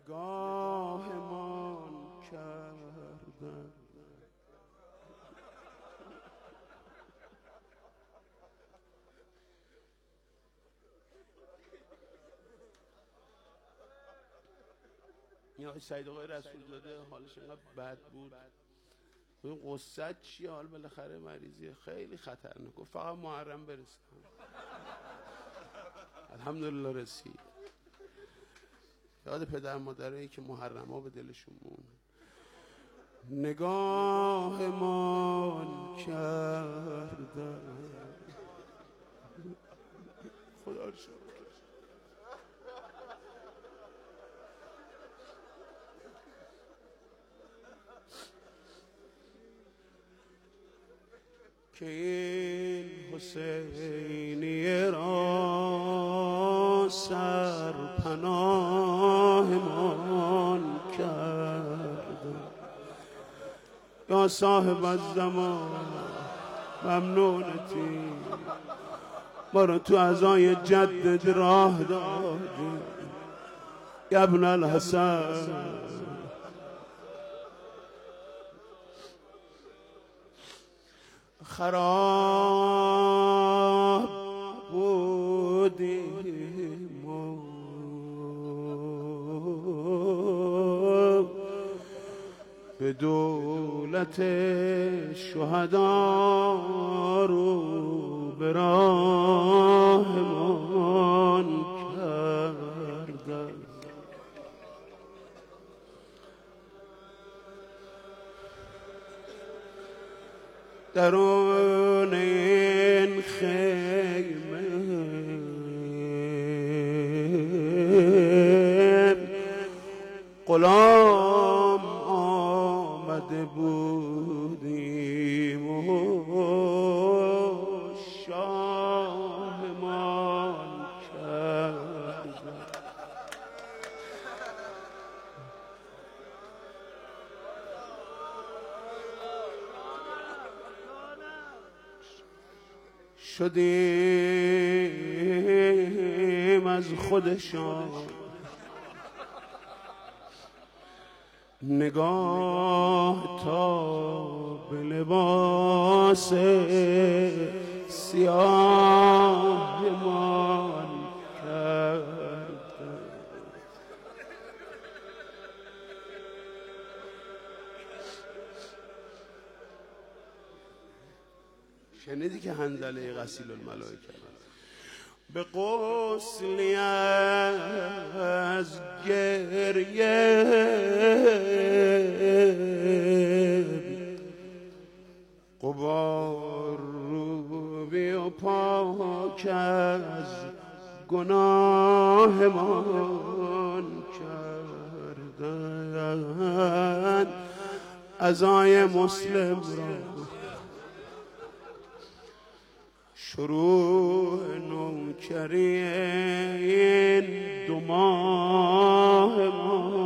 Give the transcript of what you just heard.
نگاهمان کردن. این آقای سعید آقای رسولزاده حالش اینقدر بد بود، این قصه چیه؟ حال بالاخره مریضیه خیلی خطرناک، گفت فقط محرم برسم. الحمدلله رسید. یاد پدر مادرایی که محرم ها به دلشون مون. نگاهمان کردن. خدا رو شکر که این حسینیه را سرپناهمان کرد. یا صاحب الزمان ممنونتی، ما رو تو عزای جدد راه دادی. یا ابن الحسن خراب بودیم و به دولت شهدا رو به راهمان کردن. درون این خیمه غلام آمده بودیم و شاهمان کردن. شدیم از خودشان نگاه تا به لباس سیاهمان کردن. شنیدی که حنظله غسیل الملائکه به غسلی از گریه غبار روبی و پاک از گناهمان کردن. عزای مسلم را شروع نوکری این 2 ماه ما